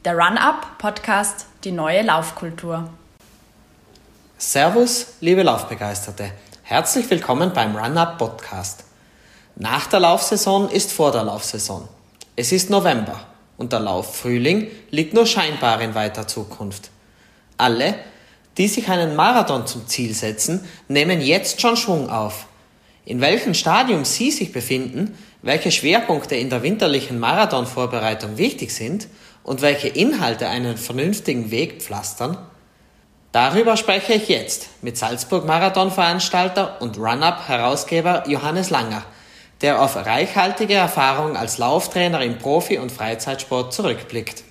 Der Run-Up-Podcast, die neue Laufkultur. Servus, liebe Laufbegeisterte. Herzlich willkommen beim Run-Up-Podcast. Nach der Laufsaison ist vor der Laufsaison. Es ist November und der Lauffrühling liegt nur scheinbar in weiter Zukunft. Alle, die sich einen Marathon zum Ziel setzen, nehmen jetzt schon Schwung auf. In welchem Stadium Sie sich befinden, welche Schwerpunkte in der winterlichen Marathonvorbereitung wichtig sind und welche Inhalte einen vernünftigen Weg pflastern, darüber spreche ich jetzt mit Salzburg-Marathon-Veranstalter und Run-Up-Herausgeber Johannes Langer, der auf reichhaltige Erfahrung als Lauftrainer im Profi- und Freizeitsport zurückblickt.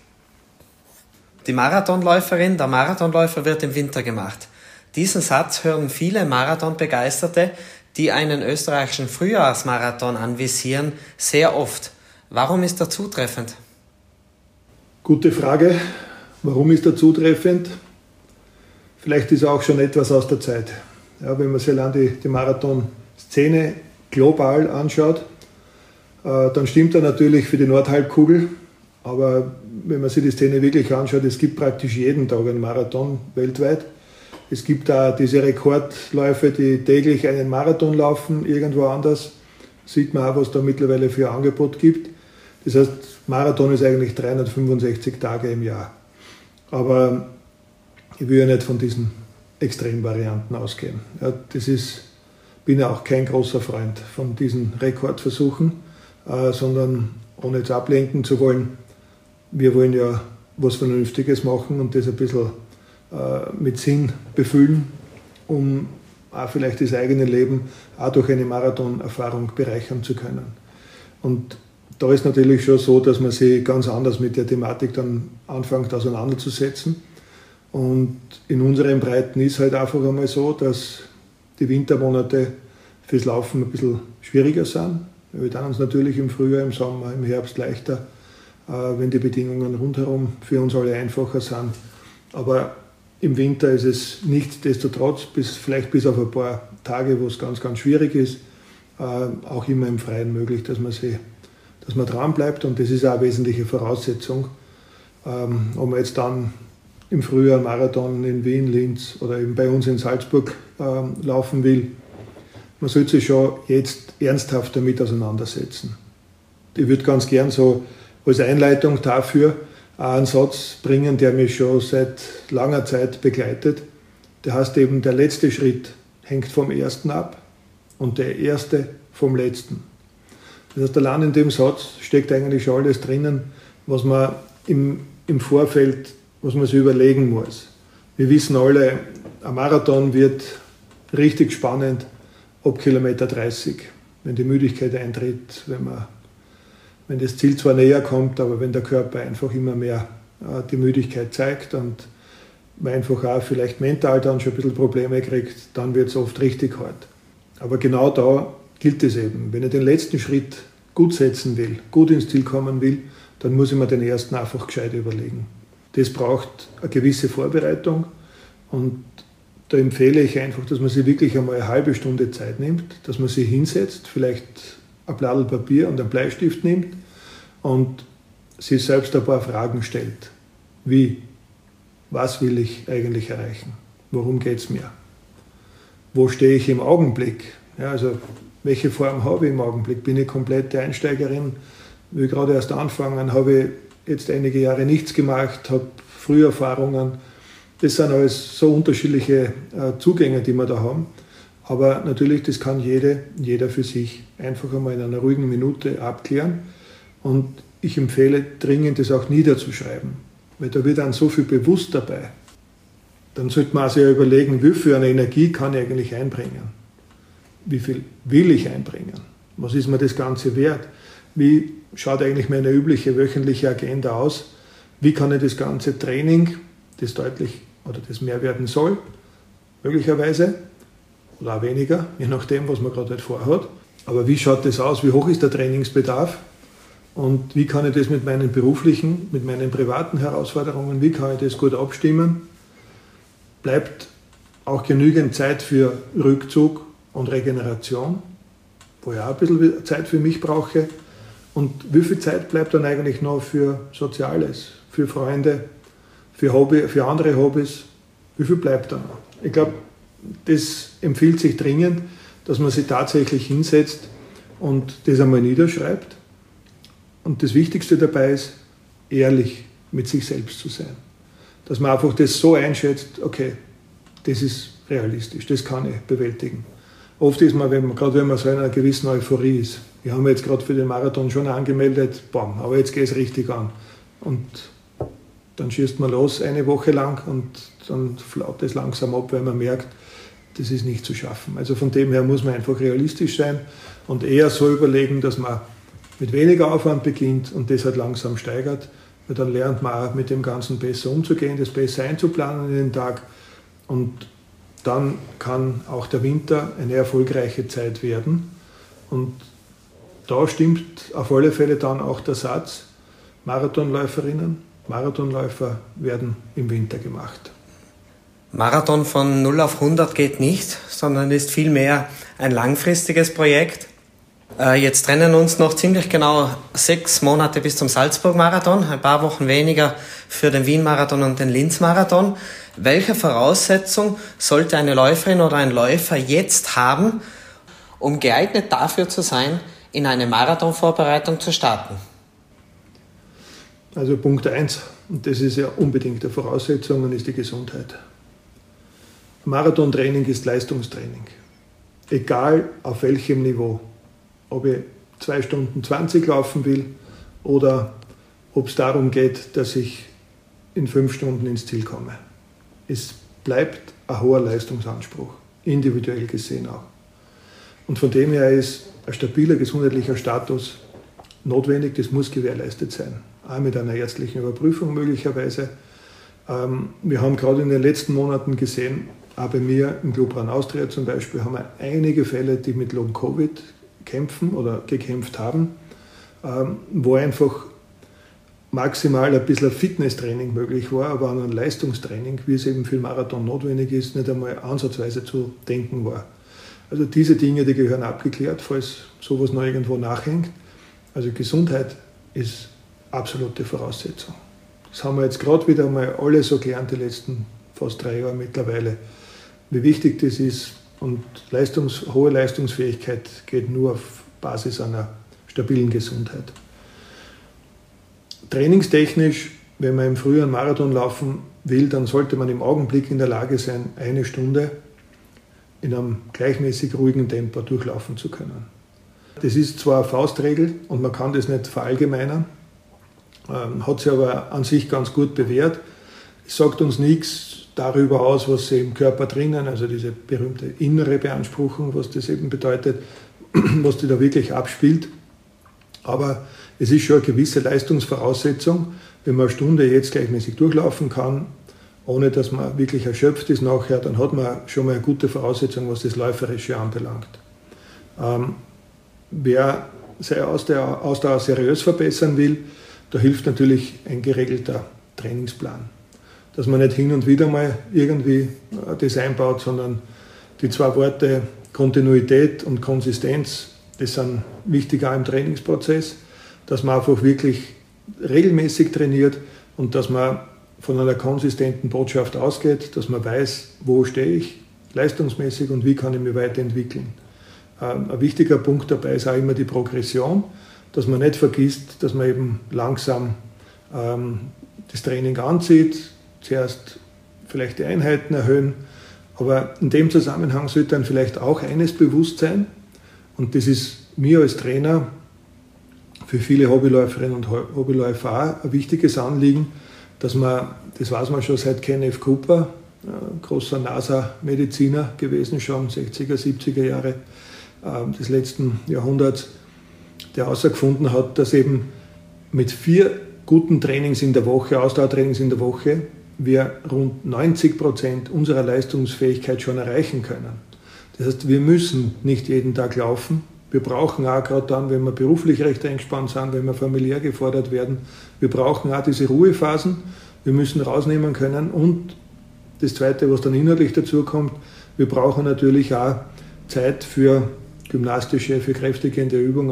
Die Marathonläuferin, der Marathonläufer wird im Winter gemacht. Diesen Satz hören viele Marathonbegeisterte, die einen österreichischen Frühjahrsmarathon anvisieren, sehr oft. Warum ist er zutreffend? Gute Frage. Warum ist er zutreffend? Vielleicht ist er auch schon etwas aus der Zeit. Ja, wenn man sich allein die Marathon-Szene global anschaut, dann stimmt er natürlich für die Nordhalbkugel. Aber wenn man sich die Szene wirklich anschaut, es gibt praktisch jeden Tag einen Marathon weltweit. Es gibt da diese Rekordläufe, die täglich einen Marathon laufen, irgendwo anders. Sieht man auch, was da mittlerweile für ein Angebot gibt. Das heißt, Marathon ist eigentlich 365 Tage im Jahr. Aber ich will ja nicht von diesen Extremvarianten ausgehen. Ja, bin ja auch kein großer Freund von diesen Rekordversuchen, sondern ohne jetzt ablenken zu wollen. Wir wollen ja was Vernünftiges machen und das ein bisschen mit Sinn befüllen, um auch vielleicht das eigene Leben auch durch eine Marathonerfahrung bereichern zu können. Und da ist natürlich schon so, dass man sich ganz anders mit der Thematik dann anfängt auseinanderzusetzen. Und in unseren Breiten ist halt einfach einmal so, dass die Wintermonate fürs Laufen ein bisschen schwieriger sind. Wir tun uns natürlich im Frühjahr, im Sommer, im Herbst leichter, wenn die Bedingungen rundherum für uns alle einfacher sind. Aber im Winter ist es nichtsdestotrotz, vielleicht bis auf ein paar Tage, wo es ganz, ganz schwierig ist, auch immer im Freien möglich, dass man dran bleibt. Und das ist auch eine wesentliche Voraussetzung. Ob man jetzt dann im Frühjahr einen Marathon in Wien, Linz oder eben bei uns in Salzburg laufen will, man sollte sich schon jetzt ernsthaft damit auseinandersetzen. Ich würde ganz gern so als Einleitung dafür einen Satz bringen, der mich schon seit langer Zeit begleitet. Der heißt eben, der letzte Schritt hängt vom ersten ab und der erste vom letzten. Das heißt, allein in dem Satz steckt eigentlich schon alles drinnen, was man im Vorfeld, was man sich überlegen muss. Wir wissen alle, ein Marathon wird richtig spannend ab Kilometer 30, wenn die Müdigkeit eintritt, wenn das Ziel zwar näher kommt, aber wenn der Körper einfach immer mehr die Müdigkeit zeigt und man einfach auch vielleicht mental dann schon ein bisschen Probleme kriegt, dann wird es oft richtig hart. Aber genau da gilt es eben. Wenn ich den letzten Schritt gut setzen will, gut ins Ziel kommen will, dann muss ich mir den ersten einfach gescheit überlegen. Das braucht eine gewisse Vorbereitung und da empfehle ich einfach, dass man sich wirklich einmal eine halbe Stunde Zeit nimmt, dass man sich hinsetzt, vielleicht ein Blatt Papier und einen Bleistift nimmt und sich selbst ein paar Fragen stellt. Wie? Was will ich eigentlich erreichen? Worum geht es mir? Wo stehe ich im Augenblick? Ja, also welche Form habe ich im Augenblick? Bin ich komplette Einsteigerin? Will ich gerade erst anfangen? Habe ich jetzt einige Jahre nichts gemacht? Habe Früherfahrungen? Das sind alles so unterschiedliche Zugänge, die wir da haben. Aber natürlich, das kann jeder für sich einfach einmal in einer ruhigen Minute abklären. Und ich empfehle dringend, das auch niederzuschreiben, weil da wird dann so viel bewusst dabei. Dann sollte man sich ja überlegen, wie viel eine Energie kann ich eigentlich einbringen? Wie viel will ich einbringen? Was ist mir das Ganze wert? Wie schaut eigentlich meine übliche wöchentliche Agenda aus? Wie kann ich das ganze Training, das deutlich oder das mehr werden soll, möglicherweise, oder auch weniger, je nachdem, was man gerade halt vorhat. Aber wie schaut das aus? Wie hoch ist der Trainingsbedarf? Und wie kann ich das mit meinen beruflichen, mit meinen privaten Herausforderungen, wie kann ich das gut abstimmen? Bleibt auch genügend Zeit für Rückzug und Regeneration, wo ich auch ein bisschen Zeit für mich brauche. Und wie viel Zeit bleibt dann eigentlich noch für Soziales, für Freunde, für andere Hobbys, wie viel bleibt da noch? Ich glaube, das empfiehlt sich dringend, dass man sich tatsächlich hinsetzt und das einmal niederschreibt. Und das Wichtigste dabei ist, ehrlich mit sich selbst zu sein. Dass man einfach das so einschätzt, okay, das ist realistisch, das kann ich bewältigen. Oft ist man, gerade wenn man so in einer gewissen Euphorie ist, wir haben jetzt gerade für den Marathon schon angemeldet, bam, aber jetzt geht es richtig an. Und dann schießt man los eine Woche lang und dann flaut es langsam ab, weil man merkt, das ist nicht zu schaffen. Also von dem her muss man einfach realistisch sein und eher so überlegen, dass man mit weniger Aufwand beginnt und das halt langsam steigert. Weil dann lernt man auch mit dem Ganzen besser umzugehen, das besser einzuplanen in den Tag. Und dann kann auch der Winter eine erfolgreiche Zeit werden. Und da stimmt auf alle Fälle dann auch der Satz, Marathonläuferinnen, Marathonläufer werden im Winter gemacht. Marathon von 0 auf 100 geht nicht, sondern ist vielmehr ein langfristiges Projekt. Jetzt trennen uns noch ziemlich genau 6 Monate bis zum Salzburg-Marathon, ein paar Wochen weniger für den Wien-Marathon und den Linz-Marathon. Welche Voraussetzung sollte eine Läuferin oder ein Läufer jetzt haben, um geeignet dafür zu sein, in eine Marathonvorbereitung zu starten? Also Punkt 1, und das ist ja unbedingt eine Voraussetzung, ist die Gesundheit. Marathontraining ist Leistungstraining. Egal auf welchem Niveau. Ob ich 2 Stunden 20 laufen will oder ob es darum geht, dass ich in 5 Stunden ins Ziel komme. Es bleibt ein hoher Leistungsanspruch, individuell gesehen auch. Und von dem her ist ein stabiler gesundheitlicher Status notwendig, das muss gewährleistet sein. Auch mit einer ärztlichen Überprüfung möglicherweise. Wir haben gerade in den letzten Monaten gesehen, auch bei mir im Club Run Austria zum Beispiel, haben wir einige Fälle, die mit Long-Covid kämpfen oder gekämpft haben, wo einfach maximal ein bisschen Fitnesstraining möglich war, aber an ein Leistungstraining, wie es eben für den Marathon notwendig ist, nicht einmal ansatzweise zu denken war. Also diese Dinge, die gehören abgeklärt, falls sowas noch irgendwo nachhängt. Also Gesundheit ist absolute Voraussetzung. Das haben wir jetzt gerade wieder mal alle so gelernt, die letzten fast 3 Jahre mittlerweile, wie wichtig das ist. Und hohe Leistungsfähigkeit geht nur auf Basis einer stabilen Gesundheit. Trainingstechnisch, wenn man im Frühjahr einen Marathon laufen will, dann sollte man im Augenblick in der Lage sein, 1 Stunde in einem gleichmäßig ruhigen Tempo durchlaufen zu können. Das ist zwar eine Faustregel und man kann das nicht verallgemeinern, hat sich aber an sich ganz gut bewährt. Es sagt uns nichts darüber aus, was sie im Körper drinnen, also diese berühmte innere Beanspruchung, was das eben bedeutet, was die da wirklich abspielt. Aber es ist schon eine gewisse Leistungsvoraussetzung, wenn man 1 Stunde jetzt gleichmäßig durchlaufen kann, ohne dass man wirklich erschöpft ist nachher, dann hat man schon mal eine gute Voraussetzung, was das Läuferische anbelangt. Wer seine Ausdauer seriös verbessern will, da hilft natürlich ein geregelter Trainingsplan. Dass man nicht hin und wieder mal irgendwie das einbaut, sondern die 2 Worte Kontinuität und Konsistenz, das sind wichtig auch im Trainingsprozess, dass man einfach wirklich regelmäßig trainiert und dass man von einer konsistenten Botschaft ausgeht, dass man weiß, wo stehe ich leistungsmäßig und wie kann ich mich weiterentwickeln. Ein wichtiger Punkt dabei ist auch immer die Progression, dass man nicht vergisst, dass man eben langsam das Training anzieht, zuerst vielleicht die Einheiten erhöhen, aber in dem Zusammenhang sollte dann vielleicht auch eines bewusst sein, und das ist mir als Trainer für viele Hobbyläuferinnen und Hobbyläufer auch ein wichtiges Anliegen, dass man, das weiß man schon seit Kenneth Cooper, großer NASA-Mediziner gewesen schon, 60er, 70er Jahre des letzten Jahrhunderts, der herausgefunden hat, dass eben mit 4 guten Trainings in der Woche, Ausdauertrainings in der Woche, wir rund 90% unserer Leistungsfähigkeit schon erreichen können. Das heißt, wir müssen nicht jeden Tag laufen. Wir brauchen auch gerade dann, wenn wir beruflich recht eingespannt sind, wenn wir familiär gefordert werden, wir brauchen auch diese Ruhephasen. Wir müssen rausnehmen können. Und das Zweite, was dann inhaltlich dazu kommt, wir brauchen natürlich auch Zeit für gymnastische, für kräftigende Übungen,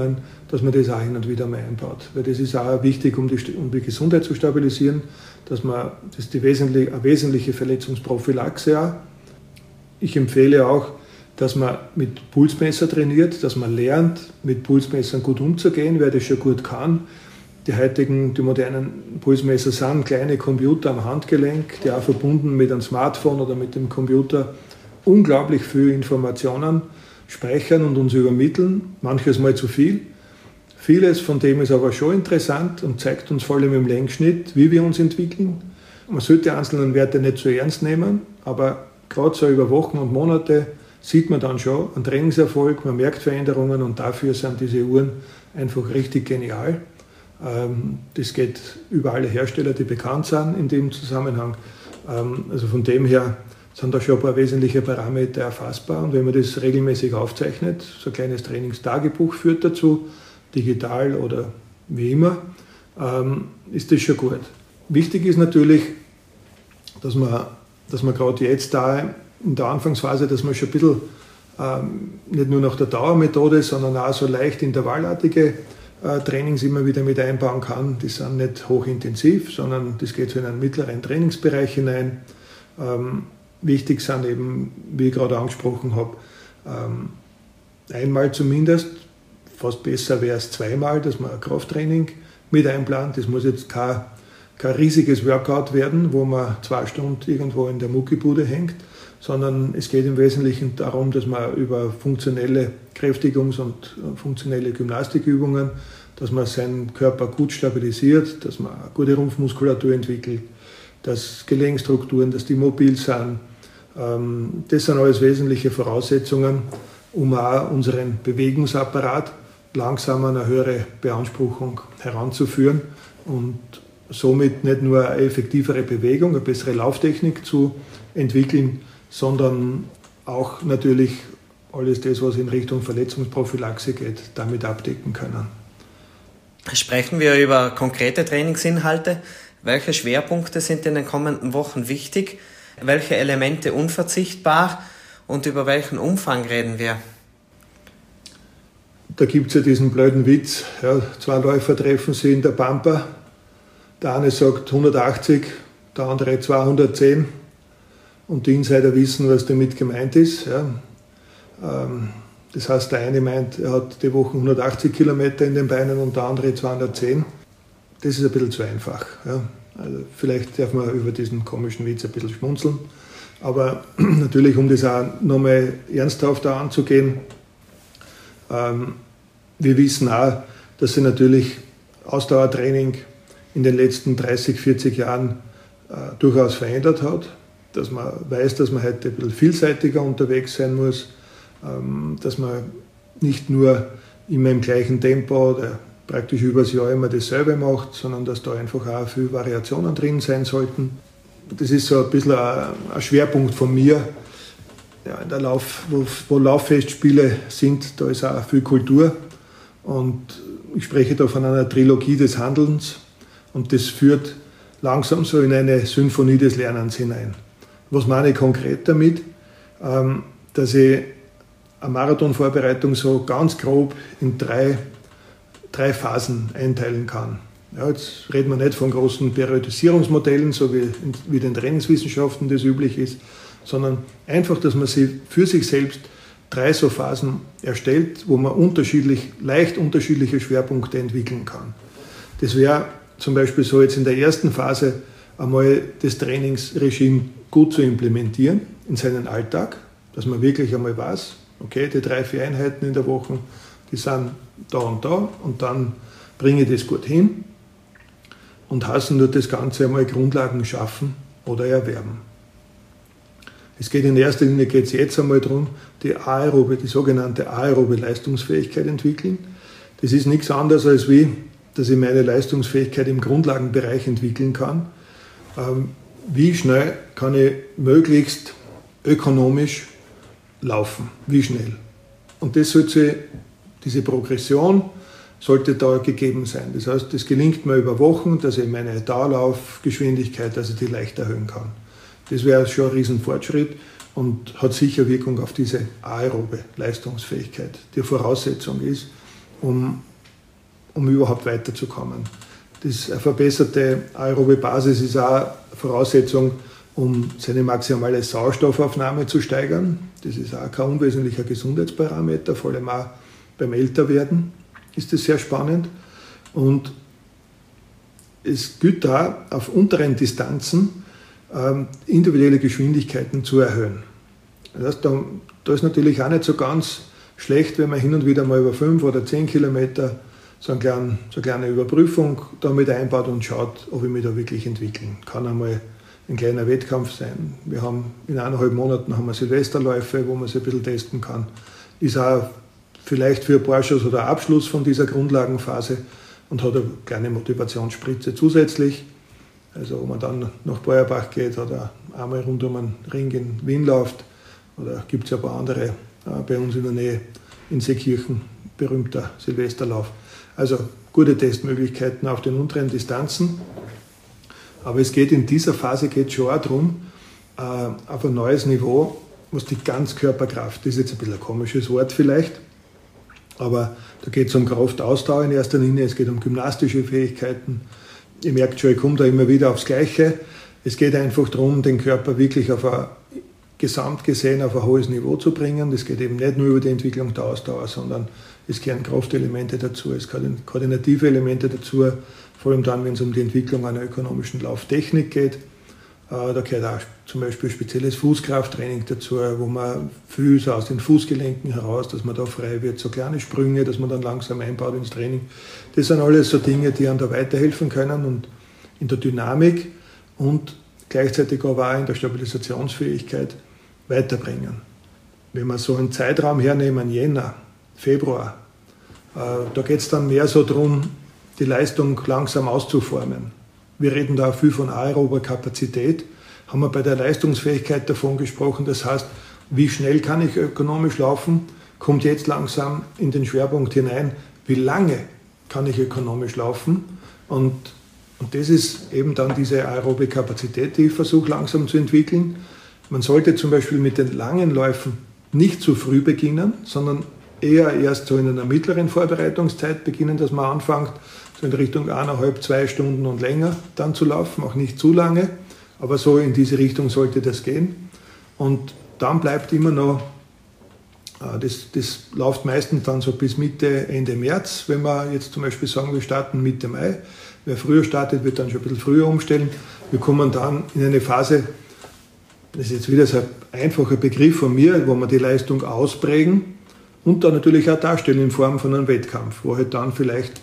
dass man das auch hin und wieder mal einbaut. Weil das ist auch wichtig, um die Gesundheit zu stabilisieren, das ist eine wesentliche Verletzungsprophylaxe auch. Ich empfehle auch, dass man mit Pulsmesser trainiert, dass man lernt, mit Pulsmessern gut umzugehen, wer das schon gut kann. Die modernen Pulsmesser sind kleine Computer am Handgelenk, die auch verbunden mit einem Smartphone oder mit dem Computer unglaublich viele Informationen speichern und uns übermitteln, manches mal zu viel. Vieles von dem ist aber schon interessant und zeigt uns vor allem im Längsschnitt, wie wir uns entwickeln. Man sollte die einzelnen Werte nicht so ernst nehmen, aber gerade so über Wochen und Monate sieht man dann schon einen Trainingserfolg, man merkt Veränderungen und dafür sind diese Uhren einfach richtig genial. Das geht über alle Hersteller, die bekannt sind in dem Zusammenhang. Also von dem her sind da schon ein paar wesentliche Parameter erfassbar. Und wenn man das regelmäßig aufzeichnet, so ein kleines Trainingstagebuch führt dazu, digital oder wie immer, ist das schon gut. Wichtig ist natürlich, dass man gerade jetzt da in der Anfangsphase, dass man schon ein bisschen nicht nur nach der Dauermethode, sondern auch so leicht intervallartige Trainings immer wieder mit einbauen kann. Die sind nicht hochintensiv, sondern das geht so in einen mittleren Trainingsbereich hinein. Wichtig sind eben, wie ich gerade angesprochen habe, einmal zumindest, fast besser wäre es zweimal, dass man ein Krafttraining mit einplant. Das muss jetzt kein riesiges Workout werden, wo man 2 Stunden irgendwo in der Muckibude hängt, sondern es geht im Wesentlichen darum, dass man über funktionelle Kräftigungs- und funktionelle Gymnastikübungen, dass man seinen Körper gut stabilisiert, dass man eine gute Rumpfmuskulatur entwickelt, dass Gelenkstrukturen, dass die mobil sind. Das sind alles wesentliche Voraussetzungen, um auch unseren Bewegungsapparat langsam an eine höhere Beanspruchung heranzuführen und somit nicht nur eine effektivere Bewegung, eine bessere Lauftechnik zu entwickeln, sondern auch natürlich alles das, was in Richtung Verletzungsprophylaxe geht, damit abdecken können. Sprechen wir über konkrete Trainingsinhalte. Welche Schwerpunkte sind in den kommenden Wochen wichtig? Welche Elemente unverzichtbar? Und über welchen Umfang reden wir? Da gibt es ja diesen blöden Witz. Ja, 2 Läufer treffen sich in der Pampa. Der eine sagt 180, der andere 210. Und die Insider wissen, was damit gemeint ist. Ja. Das heißt, der eine meint, er hat die Woche 180 Kilometer in den Beinen und der andere 210. Das ist ein bisschen zu einfach. Ja. Also vielleicht darf man über diesen komischen Witz ein bisschen schmunzeln. Aber natürlich, um das auch nochmal ernsthafter anzugehen, wir wissen auch, dass sich natürlich Ausdauertraining in den letzten 30, 40 Jahren durchaus verändert hat. Dass man weiß, dass man heute ein bisschen vielseitiger unterwegs sein muss, dass man nicht nur immer im gleichen Tempo oder praktisch übers Jahr immer dasselbe macht, sondern dass da einfach auch viele Variationen drin sein sollten. Das ist so ein bisschen ein Schwerpunkt von mir. Ja, in der wo Lauffestspiele sind, da ist auch viel Kultur. Und ich spreche da von einer Trilogie des Handelns. Und das führt langsam so in eine Symphonie des Lernens hinein. Was meine ich konkret damit? Dass ich eine Marathonvorbereitung so ganz grob in drei Phasen einteilen kann. Ja, jetzt reden wir nicht von großen Periodisierungsmodellen, so wie den Trainingswissenschaften das üblich ist, sondern einfach, dass man für sich selbst 3 so Phasen erstellt, wo man leicht unterschiedliche Schwerpunkte entwickeln kann. Das wäre zum Beispiel so jetzt in der ersten Phase einmal das Trainingsregime gut zu implementieren in seinen Alltag, dass man wirklich einmal weiß, okay, die 3, 4 Einheiten in der Woche, die sind da und dann bringe ich das gut hin und heißen nur das Ganze einmal Grundlagen schaffen oder erwerben. Es geht in erster Linie jetzt einmal darum, die sogenannte aerobe Leistungsfähigkeit entwickeln. Das ist nichts anderes als wie, dass ich meine Leistungsfähigkeit im Grundlagenbereich entwickeln kann. Wie schnell kann ich möglichst ökonomisch laufen? Wie schnell? Und diese Progression sollte da gegeben sein. Das heißt, es gelingt mir über Wochen, dass ich meine Dauerlaufgeschwindigkeit, dass ich die leicht erhöhen kann. Das wäre schon ein Riesenfortschritt und hat sicher Wirkung auf diese aerobe Leistungsfähigkeit, die Voraussetzung ist, um um überhaupt weiterzukommen. Das eine verbesserte aerobe Basis ist auch eine Voraussetzung, um seine maximale Sauerstoffaufnahme zu steigern. Das ist auch kein unwesentlicher Gesundheitsparameter, vor allem auch beim Älterwerden ist das sehr spannend. Und es gilt da auf unteren Distanzen individuelle Geschwindigkeiten zu erhöhen. Das heißt, da ist natürlich auch nicht so ganz schlecht, wenn man hin und wieder mal über 5 oder 10 Kilometer so eine kleine Überprüfung damit einbaut und schaut, ob ich mich da wirklich entwickeln kann. Einmal ein kleiner Wettkampf sein. Wir haben in 1,5 Monaten haben wir Silvesterläufe, wo man sich ein bisschen testen kann. Ist auch vielleicht für ein paar schon so der Abschluss von dieser Grundlagenphase und hat eine kleine Motivationsspritze zusätzlich. Also ob man dann nach Beuerbach geht oder einmal rund um den Ring in Wien läuft. Oder gibt es ja ein paar andere bei uns in der Nähe in Seekirchen, berühmter Silvesterlauf. Also gute Testmöglichkeiten auf den unteren Distanzen. Aber es geht in dieser Phase schon auch darum, auf ein neues Niveau, was die Ganzkörperkraft, das ist jetzt ein bisschen ein komisches Wort vielleicht, aber da geht es um Kraftausdauer in erster Linie, es geht um gymnastische Fähigkeiten. Ihr merkt schon, ich komme da immer wieder aufs Gleiche. Es geht einfach darum, den Körper wirklich gesamt gesehen auf ein hohes Niveau zu bringen. Das geht eben nicht nur über die Entwicklung der Ausdauer, sondern es gehören Kraftelemente dazu, es gehören koordinative Elemente dazu, vor allem dann, wenn es um die Entwicklung einer ökonomischen Lauftechnik geht. Da gehört auch zum Beispiel spezielles Fußkrafttraining dazu, wo man viel so aus den Fußgelenken heraus, dass man da frei wird, so kleine Sprünge, dass man dann langsam einbaut ins Training. Das sind alles so Dinge, die einem da weiterhelfen können und in der Dynamik und gleichzeitig aber auch in der Stabilisationsfähigkeit weiterbringen. Wenn wir so einen Zeitraum hernehmen, Jänner, Februar, da geht es dann mehr so darum, die Leistung langsam auszuformen. Wir reden da viel von aerober Kapazität, haben wir bei der Leistungsfähigkeit davon gesprochen, das heißt, wie schnell kann ich ökonomisch laufen, kommt jetzt langsam in den Schwerpunkt hinein, wie lange kann ich ökonomisch laufen und das ist eben dann diese aerobe Kapazität, die ich versuche langsam zu entwickeln. Man sollte zum Beispiel mit den langen Läufen nicht zu früh beginnen, sondern eher erst so in einer mittleren Vorbereitungszeit beginnen, dass man anfängt, so in Richtung 1,5, 2 Stunden und länger dann zu laufen, auch nicht zu lange, aber so in diese Richtung sollte das gehen. Und dann bleibt immer noch, das läuft meistens dann so bis Mitte, Ende März, wenn wir jetzt zum Beispiel sagen, wir starten Mitte Mai. Wer früher startet, wird dann schon ein bisschen früher umstellen. Wir kommen dann in eine Phase, das ist jetzt wieder so ein einfacher Begriff von mir, wo wir die Leistung ausprägen und dann natürlich auch darstellen in Form von einem Wettkampf, wo halt dann vielleicht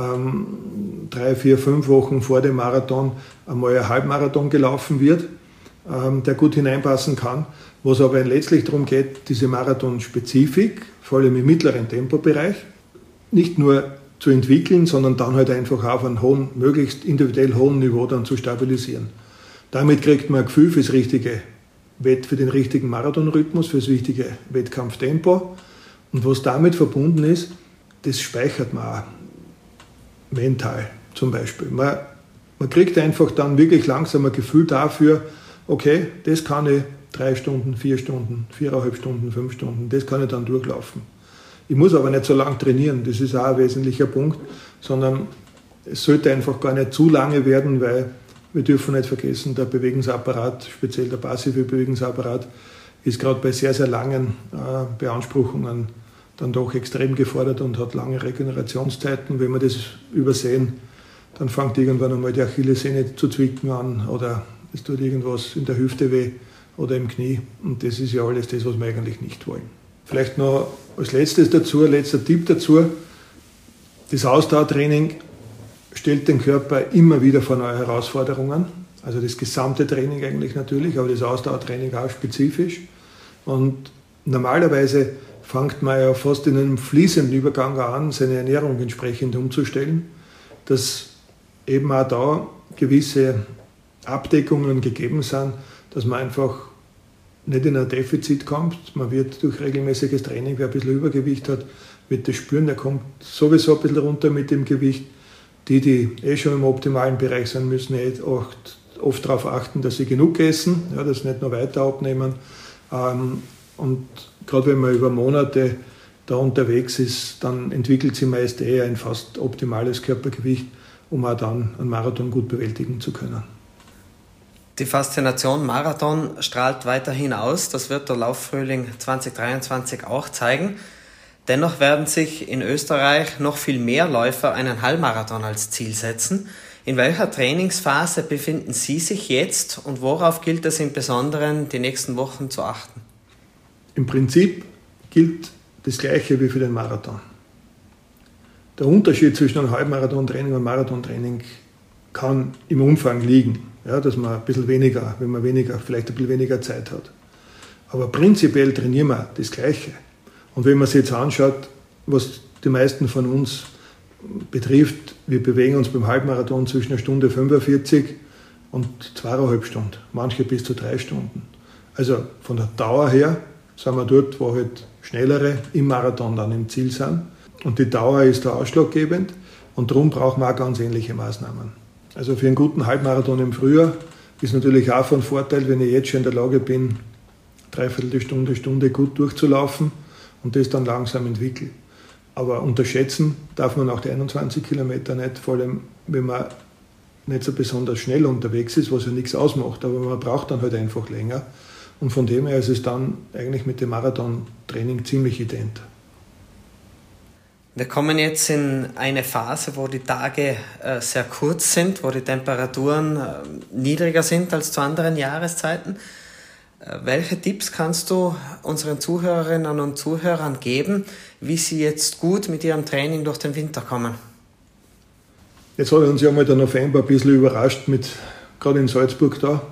3, 4, 5 Wochen vor dem Marathon einmal ein Halbmarathon gelaufen wird, der gut hineinpassen kann, wo es aber letztlich darum geht, diese Marathonspezifik, vor allem im mittleren Tempobereich, nicht nur zu entwickeln, sondern dann halt einfach auf einem möglichst individuell hohen Niveau dann zu stabilisieren. Damit kriegt man ein Gefühl für den richtigen Marathonrhythmus, für das wichtige Wettkampftempo. Und was damit verbunden ist, das speichert man auch mental zum Beispiel. Man kriegt einfach dann wirklich langsam ein Gefühl dafür, okay, das kann ich 3 Stunden, 4 Stunden, 4,5 Stunden, 5 Stunden, das kann ich dann durchlaufen. Ich muss aber nicht so lange trainieren, das ist auch ein wesentlicher Punkt, sondern es sollte einfach gar nicht zu lange werden, weil wir dürfen nicht vergessen, der Bewegungsapparat, speziell der passive Bewegungsapparat, ist gerade bei sehr, sehr langen Beanspruchungen dann doch extrem gefordert und hat lange Regenerationszeiten. Wenn wir das übersehen, dann fängt irgendwann einmal die Achillessehne zu zwicken an oder es tut irgendwas in der Hüfte weh oder im Knie. Und das ist ja alles das, was wir eigentlich nicht wollen. Vielleicht noch als letzter Tipp dazu, das Ausdauertraining stellt den Körper immer wieder vor neue Herausforderungen. Also das gesamte Training eigentlich natürlich, aber das Ausdauertraining auch spezifisch. Und normalerweise fängt man ja fast in einem fließenden Übergang an, seine Ernährung entsprechend umzustellen, dass eben auch da gewisse Abdeckungen gegeben sind, dass man einfach nicht in ein Defizit kommt. Man wird durch regelmäßiges Training, wer ein bisschen Übergewicht hat, wird das spüren, der kommt sowieso ein bisschen runter mit dem Gewicht. Die schon im optimalen Bereich sind, müssen oft darauf achten, dass sie genug essen, dass sie nicht noch weiter abnehmen. Und gerade wenn man über Monate da unterwegs ist, dann entwickelt sie meist eher ein fast optimales Körpergewicht, um auch dann einen Marathon gut bewältigen zu können. Die Faszination Marathon strahlt weiterhin aus, das wird der Lauffrühling 2023 auch zeigen. Dennoch werden sich in Österreich noch viel mehr Läufer einen Halbmarathon als Ziel setzen. In welcher Trainingsphase befinden Sie sich jetzt und worauf gilt es im Besonderen die nächsten Wochen zu achten? Im Prinzip gilt das Gleiche wie für den Marathon. Der Unterschied zwischen einem Halbmarathon-Training und Marathontraining kann im Umfang liegen, ja, dass man ein bisschen weniger, wenn man vielleicht ein bisschen weniger Zeit hat. Aber prinzipiell trainieren wir das Gleiche. Und wenn man sich jetzt anschaut, was die meisten von uns betrifft, wir bewegen uns beim Halbmarathon zwischen 1 Stunde 45 und 2,5 Stunden, manche bis zu 3 Stunden. Also von der Dauer her sind wir dort, wo halt Schnellere im Marathon dann im Ziel sind. Und die Dauer ist da ausschlaggebend und darum brauchen wir auch ganz ähnliche Maßnahmen. Also für einen guten Halbmarathon im Frühjahr ist natürlich auch von Vorteil, wenn ich jetzt schon in der Lage bin, 3/4 Stunde gut durchzulaufen und das dann langsam entwickeln. Aber unterschätzen darf man auch die 21 Kilometer nicht, vor allem wenn man nicht so besonders schnell unterwegs ist, was ja nichts ausmacht, aber man braucht dann halt einfach länger. Und von dem her ist es dann eigentlich mit dem Marathontraining ziemlich ident. Wir kommen jetzt in eine Phase, wo die Tage sehr kurz sind, wo die Temperaturen niedriger sind als zu anderen Jahreszeiten. Welche Tipps kannst du unseren Zuhörerinnen und Zuhörern geben, wie sie jetzt gut mit ihrem Training durch den Winter kommen? Jetzt hat uns ja mal der November ein bisschen überrascht, gerade in Salzburg da,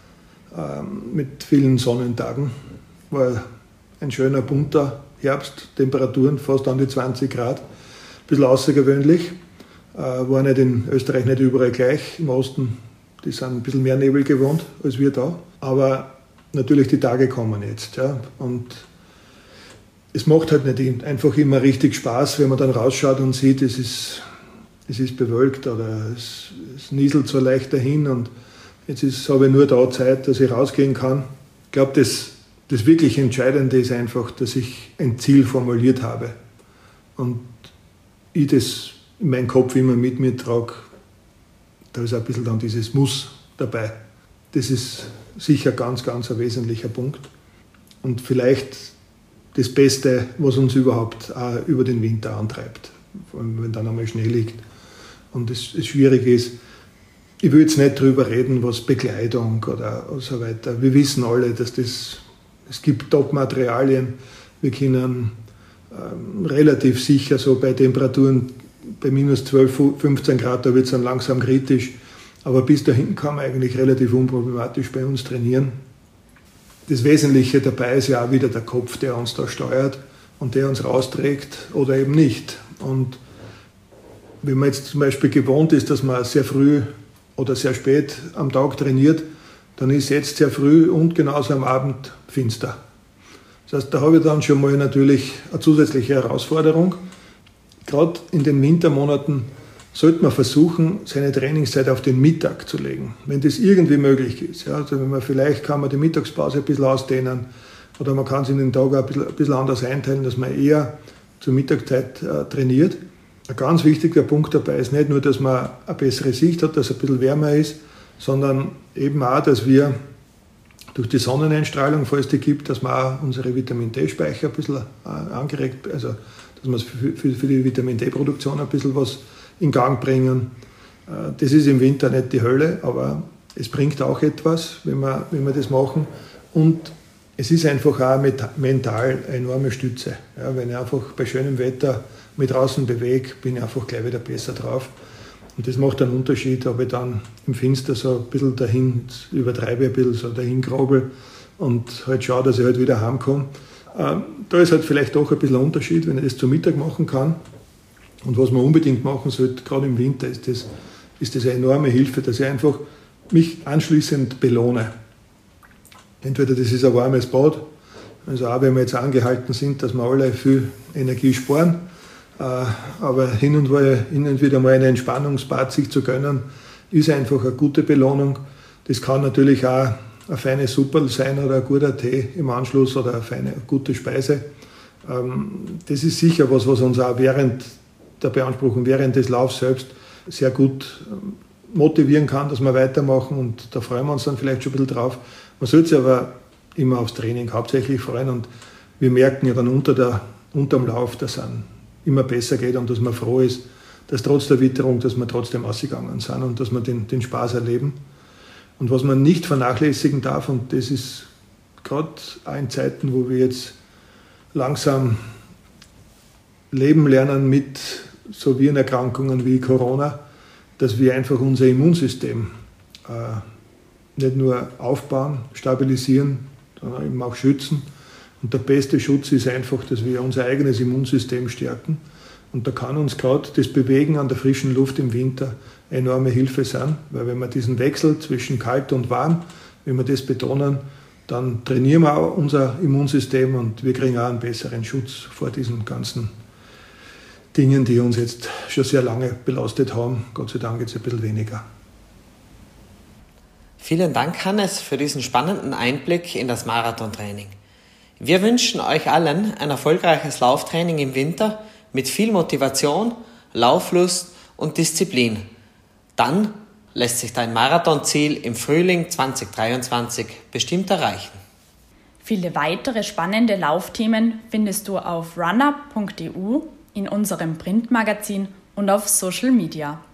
mit vielen Sonnentagen. War ein schöner, bunter Herbst, Temperaturen fast an die 20 Grad. Ein bisschen außergewöhnlich. War nicht in Österreich nicht überall gleich. Im Osten, die sind ein bisschen mehr Nebel gewohnt als wir da. Aber natürlich, die Tage kommen jetzt. Ja. Und es macht halt nicht einfach immer richtig Spaß, wenn man dann rausschaut und sieht, es ist bewölkt oder es nieselt so leicht dahin und jetzt habe ich nur da Zeit, dass ich rausgehen kann. Ich glaube, das wirklich Entscheidende ist einfach, dass ich ein Ziel formuliert habe und ich das in meinem Kopf immer mit mir trage. Da ist ein bisschen dann dieses Muss dabei. Das ist sicher ganz, ganz ein wesentlicher Punkt und vielleicht das Beste, was uns überhaupt auch über den Winter antreibt, wenn dann einmal Schnee liegt. Und das Schwierige ist, ich will jetzt nicht drüber reden, was Bekleidung oder so weiter. Wir wissen alle, dass es gibt Top-Materialien. Wir können relativ sicher so bei Temperaturen bei minus 12, 15 Grad, da wird es dann langsam kritisch. Aber bis dahin kann man eigentlich relativ unproblematisch bei uns trainieren. Das Wesentliche dabei ist ja auch wieder der Kopf, der uns da steuert und der uns rausträgt oder eben nicht. Und wenn man jetzt zum Beispiel gewohnt ist, dass man sehr früh oder sehr spät am Tag trainiert, dann ist jetzt sehr früh und genauso am Abend finster. Das heißt, da habe ich dann schon mal natürlich eine zusätzliche Herausforderung. Gerade in den Wintermonaten sollte man versuchen, seine Trainingszeit auf den Mittag zu legen, wenn das irgendwie möglich ist. Ja, also vielleicht kann man die Mittagspause ein bisschen ausdehnen oder man kann es in den Tag auch ein bisschen anders einteilen, dass man eher zur Mittagszeit trainiert. Ein ganz wichtiger Punkt dabei ist nicht nur, dass man eine bessere Sicht hat, dass es ein bisschen wärmer ist, sondern eben auch, dass wir durch die Sonneneinstrahlung, falls die gibt, dass wir auch unsere Vitamin-D-Speicher ein bisschen angeregt, also dass wir für die Vitamin-D-Produktion ein bisschen was in Gang bringen. Das ist im Winter nicht die Hölle, aber es bringt auch etwas, wenn wir das machen. Und es ist einfach auch mental eine enorme Stütze. Ja, wenn ich einfach bei schönem Wetter mich draußen bewege, bin ich einfach gleich wieder besser drauf. Und das macht einen Unterschied, ob ich dann im Finster so ein bisschen dahin, übertreibe ein bisschen, so dahin graubel und halt schaue, dass ich halt wieder heimkomme. Da ist halt vielleicht doch ein bisschen ein Unterschied, wenn ich das zu Mittag machen kann. Und was man unbedingt machen sollte, gerade im Winter, ist das eine enorme Hilfe, dass ich einfach mich anschließend belohne. Entweder das ist ein warmes Bad, also auch wenn wir jetzt angehalten sind, dass wir alle viel Energie sparen, aber hin und wieder mal ein Entspannungsbad sich zu gönnen, ist einfach eine gute Belohnung. Das kann natürlich auch eine feine Suppe sein oder ein guter Tee im Anschluss oder eine gute Speise. Das ist sicher was uns auch während der Beanspruchung, während des Laufs selbst sehr gut motivieren kann, dass wir weitermachen, und da freuen wir uns dann vielleicht schon ein bisschen drauf. Man sollte sich aber immer aufs Training hauptsächlich freuen, und wir merken ja dann unterm Lauf, dass es immer besser geht und dass man froh ist, dass trotz der Witterung, dass wir trotzdem ausgegangen sind und dass wir den Spaß erleben. Und was man nicht vernachlässigen darf, und das ist gerade auch in Zeiten, wo wir jetzt langsam leben lernen mit so Virenerkrankungen wie Corona, dass wir einfach unser Immunsystem nicht nur aufbauen, stabilisieren, sondern eben auch schützen. Und der beste Schutz ist einfach, dass wir unser eigenes Immunsystem stärken. Und da kann uns gerade das Bewegen an der frischen Luft im Winter enorme Hilfe sein, weil wenn wir diesen Wechsel zwischen kalt und warm, wenn wir das betonen, dann trainieren wir auch unser Immunsystem und wir kriegen auch einen besseren Schutz vor diesen ganzen Dingen, die uns jetzt schon sehr lange belastet haben. Gott sei Dank jetzt ein bisschen weniger. Vielen Dank, Hannes, für diesen spannenden Einblick in das Marathontraining. Wir wünschen euch allen ein erfolgreiches Lauftraining im Winter mit viel Motivation, Lauflust und Disziplin. Dann lässt sich dein Marathonziel im Frühling 2023 bestimmt erreichen. Viele weitere spannende Laufthemen findest du auf runup.eu, in unserem Printmagazin und auf Social Media.